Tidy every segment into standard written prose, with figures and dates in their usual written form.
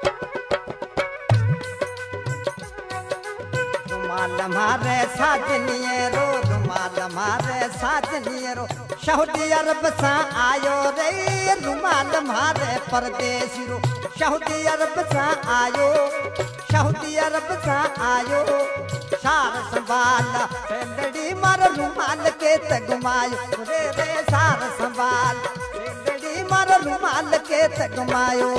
रुमाल मारे साजनिए रो, रुमाल मारे साजनिए रो, सऊदी अरब सा आयो रे, रुमाल मारे परदेसी रो, सऊदी अरब सा आयो, सऊदी अरब सा आयो, सार संभाल सेंदड़ी मार रुमाल के तगमायो रे रे, सार संभाल सेंदड़ी मार रुमाल के तगमायो।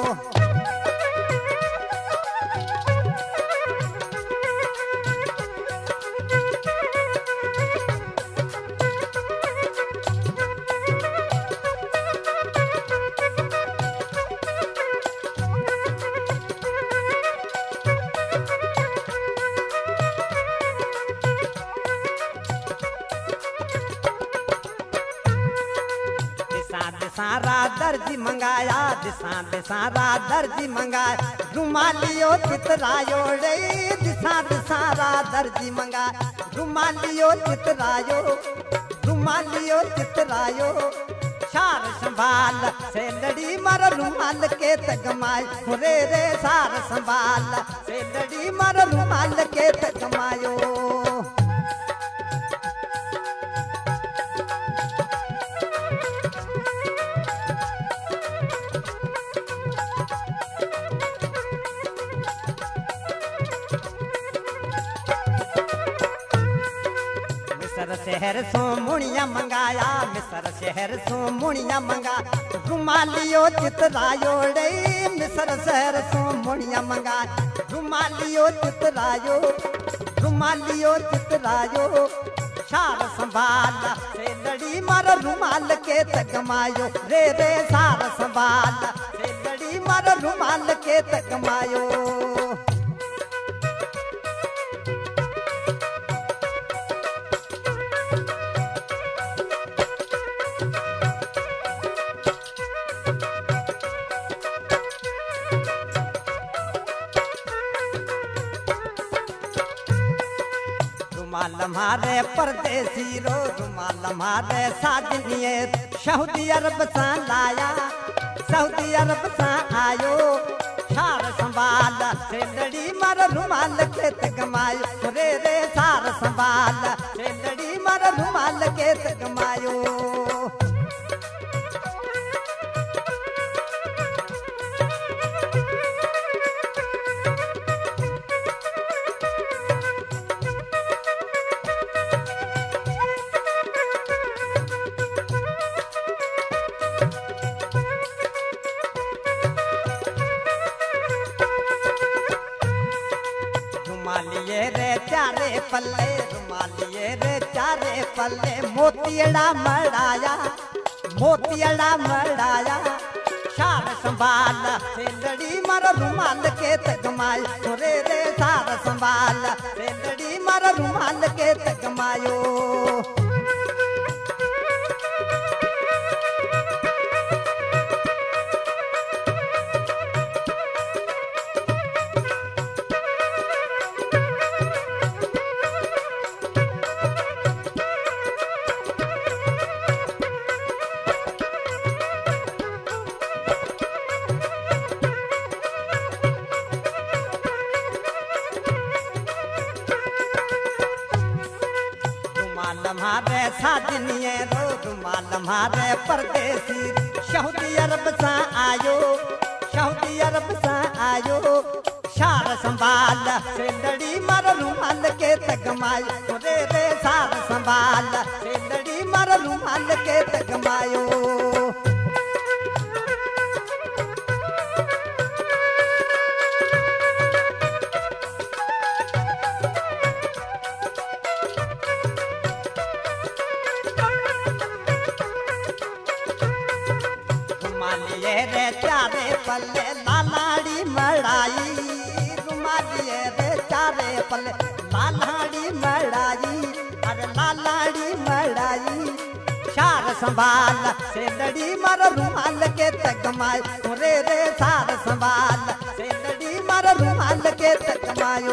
सारा दर्जी मंगाया, दिशा दिसारा दर्जी मंगाया, रुमालियो चितरायो रे, दिशा दिसारा दर्जी मंगाया, रुमालियो चितरायो, रुमालियो चितरायो, सार संभाल सेंदड़ी मार रुमाल के तगमायो रे रे, सार संभाल सेंदड़ी मार रुमाल के तगमायो। मिस्र शहर सो मुनिया मंगाया, मिस्र शहर सो मुनिया मंगा, रुमालियो चितरायो रे, मिस्र शहर सो मुनिया मंगा, रुमालियो चितरायो, रुमालियो चितरायो, सार संभाल सेंदड़ी मार रुमाल के तगमायो रे रे, सार संभाल सेंदड़ी मार रुमाल के तगमायो। रुमाल मारे परदेसी रो, रुमाल मारे साजनिए, सऊदी अरब सा लाया, सऊदी अरब सा आयो, सार संभाल सेंदड़ी मार रुमाल के तगमायो रे रे, सार संभाल सेंदड़ी मार रुमाल के तगमायो। रुमालिये रे चारे पल्ले, रुमालिये रे चारे पल्ले, मोतियड़ा मड़ाया, मोतियड़ा मड़ाया, सार संभाल सेंदड़ी मार रुमाल के तगमायो रे रे, सार संभाल सेंदड़ी मार रुमाल के तगमायो। रुमाल मारे साजनिए रो, रुमाल मारे परदेसी, सऊदी अरब सा आयो, सऊदी अरब सा आयो, सार संभाल सेंदड़ी मार रुमाल के तगमायो रे रे, सार संभाल सेंदड़ी मार रुमाल के तगमायो। रुमालिये रे चारे पल्ले लालाड़ी मड़ाई, रुमालिये रे चारे पल्ले लालाड़ी मड़ाई, अरे लालाड़ी मड़ाई, सार संभाल सेंदड़ी मार रुमाल के तगमायो रे रे, सार संभाल सेंदड़ी मार रुमाल के तगमायो।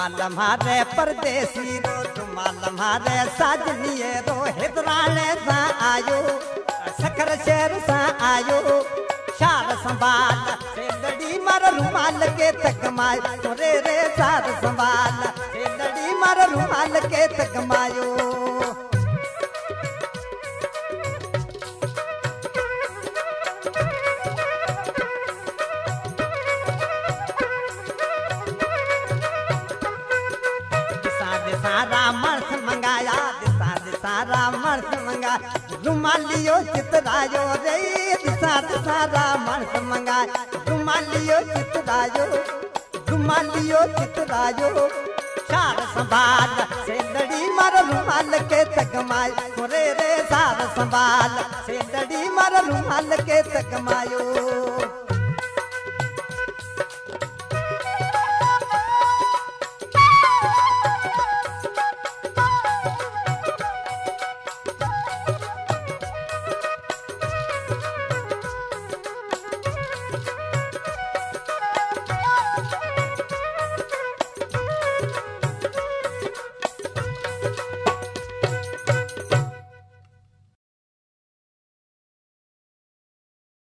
रुमाल मारे परदेसी रो रुमाल मारे साजनिए रो हिदराने सा आयो सखर शहर सा आयो शार संभाल सेंदड़ी मार रुमाल के तकमाय तोरे रे शार संभाल सेंदड़ी मार रुमाल के तकमायो सारा मर्थ मंगाया सारा मर्थ मंगा रुमालियो चितरायो रे सारा मर्थ मंगा रुमालियो चितरायो शार संभाल सेंदड़ी मार रुमाल के तकमाय रे सार संभाल सेंदड़ी मार रुमाल के तकमायो